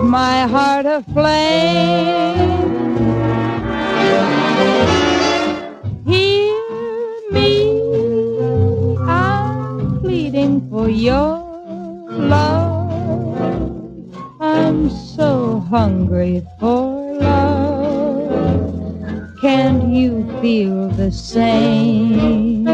my heart aflame. Hear me, I'm pleading for your love. I'm so hungry for love. Can't you feel the same?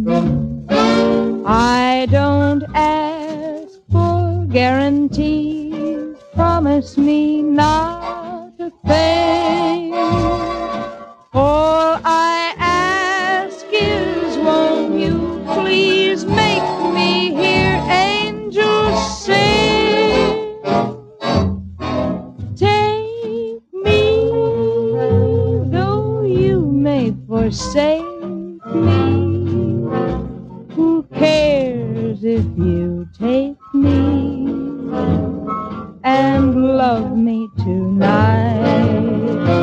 I don't ask for guarantees. Promise me not to fail. All I ask is, won't you please make me hear angels sing? Take me, though you may forsake me. Who cares if you take me and love me tonight?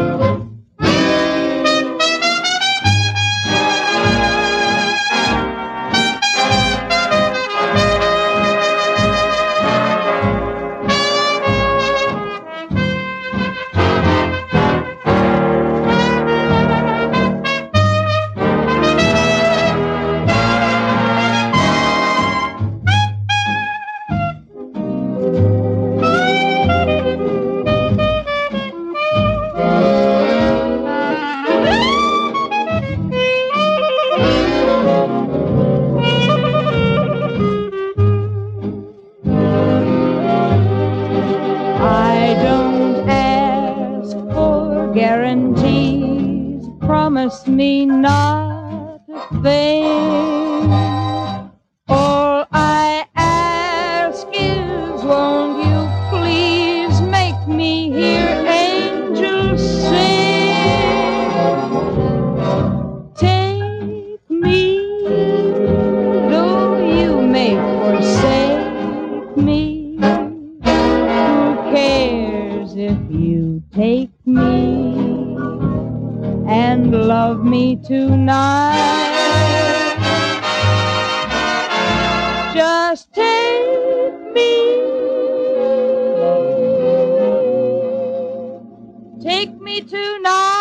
Guarantees, promise me not to fail. All I ask is, won't you please make me hear angels sing? Take me, though you may forsake me. Who cares if you take me and love me tonight? Just take me tonight.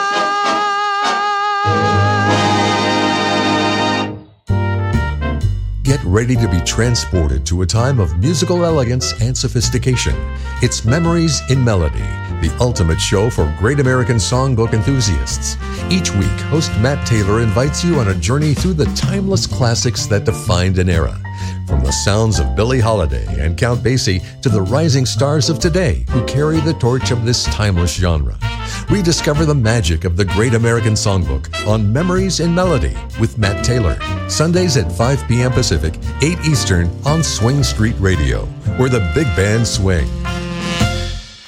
Get ready to be transported to a time of musical elegance and sophistication. It's Memories in Melody, the ultimate show for great American songbook enthusiasts. Each week, host Matt Taylor invites you on a journey through the timeless classics that defined an era. From the sounds of Billie Holiday and Count Basie to the rising stars of today who carry the torch of this timeless genre. Rediscover the magic of the Great American Songbook on Memories in Melody with Matt Taylor. Sundays at 5 p.m. Pacific, 8 Eastern on Swing Street Radio, where the big band swings.